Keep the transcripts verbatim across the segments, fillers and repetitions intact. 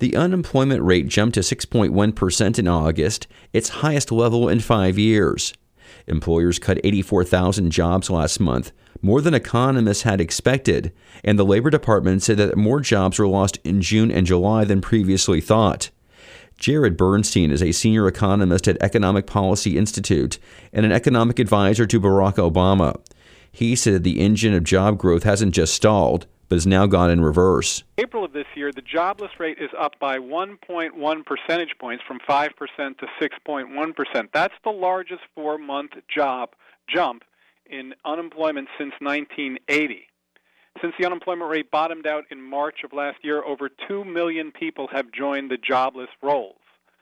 The unemployment rate jumped to six point one percent in August, its highest level in five years. Employers cut eighty-four thousand jobs last month, more than economists had expected, and the Labor Department said that more jobs were lost in June and July than previously thought. Jared Bernstein is a senior economist at Economic Policy Institute and an economic advisor to Barack Obama. He said the engine of job growth hasn't just stalled, but has now gone in reverse. April of this year, the jobless rate is up by one point one percentage points from five percent to six point one percent. That's the largest four-month job jump in unemployment since nineteen eighty. Since the unemployment rate bottomed out in March of last year, over two million people have joined the jobless rolls.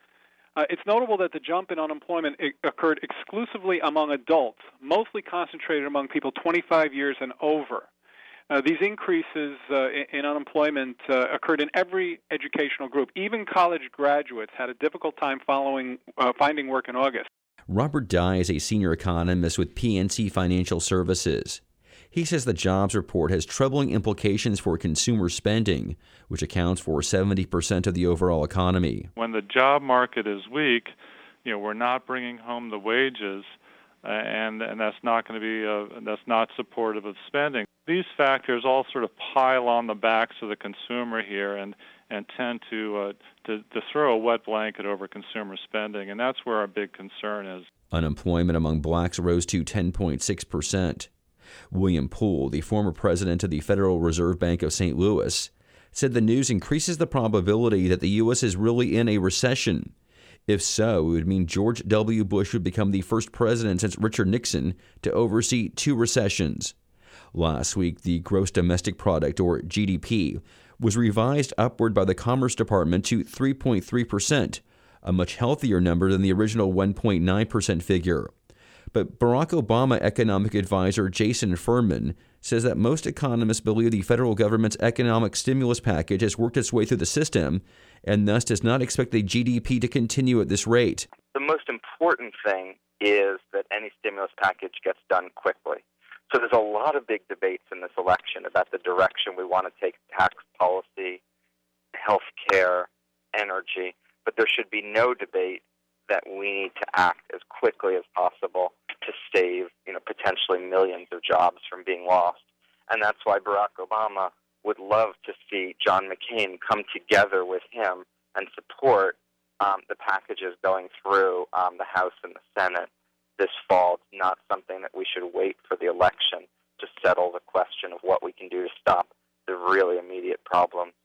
Uh, it's notable that the jump in unemployment occurred exclusively among adults, mostly concentrated among people twenty-five years and over. Uh, these increases uh, in, in unemployment uh, occurred in every educational group. Even college graduates had a difficult time following uh, finding work in August. Robert Dye is a senior economist with P N C Financial Services. He says the jobs report has troubling implications for consumer spending, which accounts for seventy percent of the overall economy. When the job market is weak, you know, we're not bringing home the wages, uh, and and that's not going to be uh, that's not supportive of spending. These factors all sort of pile on the backs of the consumer here, and and tend to uh, to to throw a wet blanket over consumer spending, and that's where our big concern is. Unemployment among blacks rose to ten point six percent. William Poole, the former president of the Federal Reserve Bank of Saint Louis, said the news increases the probability that the U S is really in a recession. If so, it would mean George W. Bush would become the first president since Richard Nixon to oversee two recessions. Last week, the gross domestic product, or G D P, was revised upward by the Commerce Department to three point three percent, a much healthier number than the original one point nine percent figure. But Barack Obama economic advisor Jason Furman says that most economists believe the federal government's economic stimulus package has worked its way through the system and thus does not expect the G D P to continue at this rate. The most important thing is that any stimulus package gets done quickly. So there's a lot of big debates in this election about the direction we want to take tax policy, health care, energy, but there should be no debate that we need to act as quickly as possible to save, you know, potentially millions of jobs from being lost. And that's why Barack Obama would love to see John McCain come together with him and support um, the packages going through um, the House and the Senate this fall. It's not something that we should wait for the election to settle the question of what we can do to stop the really immediate problem